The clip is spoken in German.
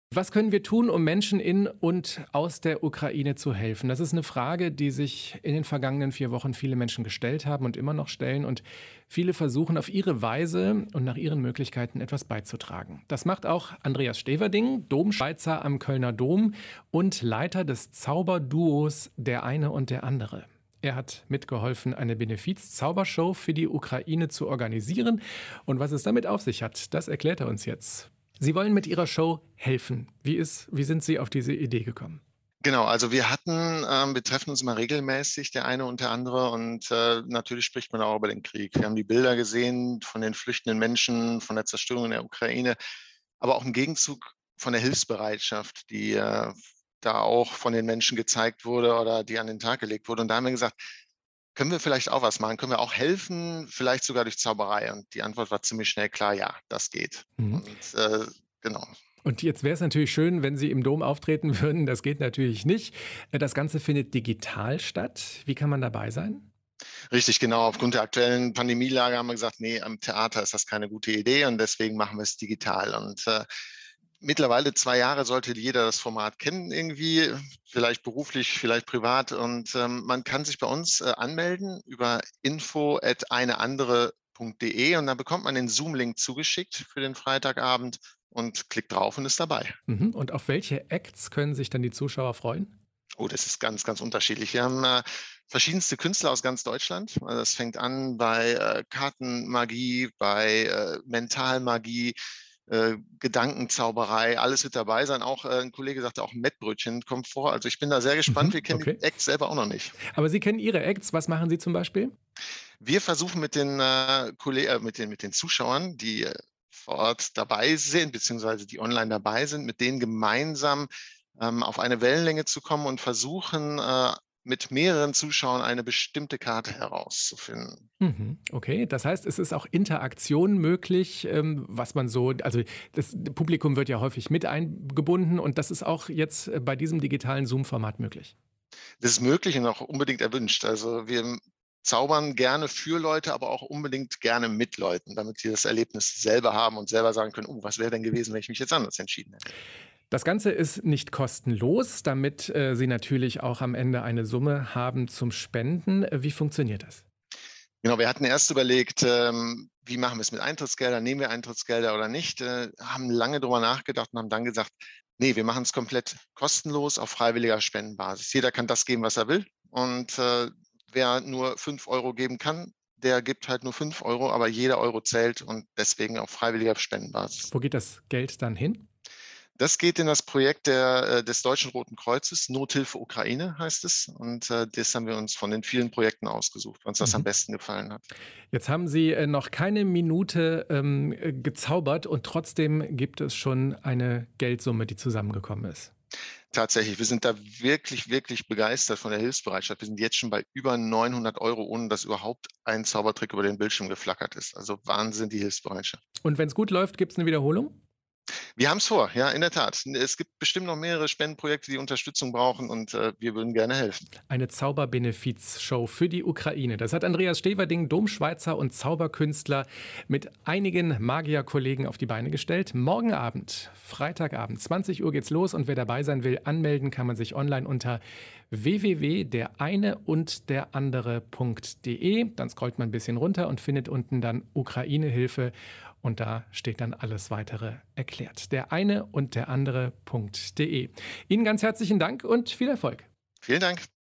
Was können wir tun, um Menschen in und aus der Ukraine zu helfen? Das ist eine Frage, die sich in den vergangenen 4 Wochen viele Menschen gestellt haben und immer noch stellen. Und viele versuchen auf ihre Weise und nach ihren Möglichkeiten etwas beizutragen. Das macht auch Andreas Steverding, Domschweizer am Kölner Dom und Leiter des Zauberduos Der eine und der andere. Er hat mitgeholfen, eine Benefiz-Zaubershow für die Ukraine zu organisieren. Und was es damit auf sich hat, das erklärt er uns jetzt. Sie wollen mit Ihrer Show helfen. Wie sind Sie auf diese Idee gekommen? Genau, also wir treffen uns immer regelmäßig, der eine und der andere, und natürlich spricht man auch über den Krieg. Wir haben die Bilder gesehen von den flüchtenden Menschen, von der Zerstörung in der Ukraine, aber auch im Gegenzug von der Hilfsbereitschaft, die da auch von den Menschen gezeigt wurde oder die an den Tag gelegt wurde. Und da haben wir gesagt: „Können wir vielleicht auch was machen? Können wir auch helfen, vielleicht sogar durch Zauberei?“ Und die Antwort war ziemlich schnell klar: „Ja, das geht.“ Mhm. Und genau. Und jetzt wäre es natürlich schön, wenn Sie im Dom auftreten würden. Das geht natürlich nicht. Das Ganze findet digital statt. Wie kann man dabei sein? Richtig, genau. Aufgrund der aktuellen Pandemielage haben wir gesagt: „Nee, am Theater ist das keine gute Idee“, und deswegen machen wir es digital. Und mittlerweile 2 Jahre sollte jeder das Format kennen irgendwie, vielleicht beruflich, vielleicht privat. Und man kann sich bei uns anmelden über info@eineandere.de, und dann bekommt man den Zoom-Link zugeschickt für den Freitagabend und klickt drauf und ist dabei. Mhm. Und auf welche Acts können sich dann die Zuschauer freuen? Oh, das ist ganz, ganz unterschiedlich. Wir haben verschiedenste Künstler aus ganz Deutschland. Also das fängt an bei Kartenmagie, bei Mentalmagie, Gedankenzauberei, alles wird dabei sein. Auch 'n Kollege sagte, auch Mettbrötchen kommt vor. Also ich bin da sehr gespannt. Wir Mhm. kennen die Okay. Acts selber auch noch nicht. Aber Sie kennen Ihre Acts. Was machen Sie zum Beispiel? Wir versuchen mit den mit den Zuschauern, die vor Ort dabei sind, beziehungsweise die online dabei sind, mit denen gemeinsam auf eine Wellenlänge zu kommen und versuchen, mit mehreren Zuschauern eine bestimmte Karte herauszufinden. Mhm. Okay, das heißt, es ist auch Interaktion möglich, was man so also, das Publikum wird ja häufig mit eingebunden und das ist auch jetzt, bei diesem digitalen Zoom-Format möglich? Das ist möglich und auch unbedingt erwünscht. Also, wir zaubern gerne für Leute, aber auch unbedingt gerne mit Leuten, damit die das Erlebnis selber haben und selber sagen können: „Oh, was wäre denn gewesen, wenn ich mich jetzt anders entschieden hätte?“ Das Ganze ist nicht kostenlos, damit, Sie natürlich auch am Ende eine Summe haben zum Spenden. Wie funktioniert das? Genau, wir hatten erst überlegt, wie machen wir es mit Eintrittsgeldern? Nehmen wir Eintrittsgelder oder nicht? Haben lange drüber nachgedacht und haben dann gesagt: „Ne, wir machen es komplett kostenlos auf freiwilliger Spendenbasis.“ Jeder kann das geben, was er will, und wer nur 5 € geben kann, der gibt halt nur 5 €, aber jeder Euro zählt, und deswegen auf freiwilliger Spendenbasis. Wo geht das Geld dann hin? Das geht in das Projekt des Deutschen Roten Kreuzes. Nothilfe Ukraine heißt es, und das haben wir uns von den vielen Projekten ausgesucht, weil uns das am Mhm. besten gefallen hat. Jetzt haben Sie, noch keine Minute, gezaubert und trotzdem gibt es schon eine Geldsumme, die zusammengekommen ist. Tatsächlich, wir sind da wirklich, wirklich begeistert von der Hilfsbereitschaft. Wir sind jetzt schon bei über 900 €, ohne dass überhaupt ein Zaubertrick über den Bildschirm geflackert ist. Also Wahnsinn, die Hilfsbereitschaft. Und wenn es gut läuft, gibt es eine Wiederholung? Wir haben es vor, ja, in der Tat. Es gibt bestimmt noch mehrere Spendenprojekte, die Unterstützung brauchen, und wir würden gerne helfen. Eine Zauberbenefiz-Show für die Ukraine. Das hat Andreas Steverding, Domschweizer und Zauberkünstler, mit einigen Magierkollegen auf die Beine gestellt. Morgen Abend, Freitagabend, 20 Uhr geht's los und wer dabei sein will, anmelden kann man sich online unter www.dereineundderandere.de. Dann scrollt man ein bisschen runter und findet unten dann Ukraine-Hilfe und da steht dann alles weitere erklärt. Der eine und der andere.de. Ihnen ganz herzlichen Dank und viel Erfolg. Vielen Dank.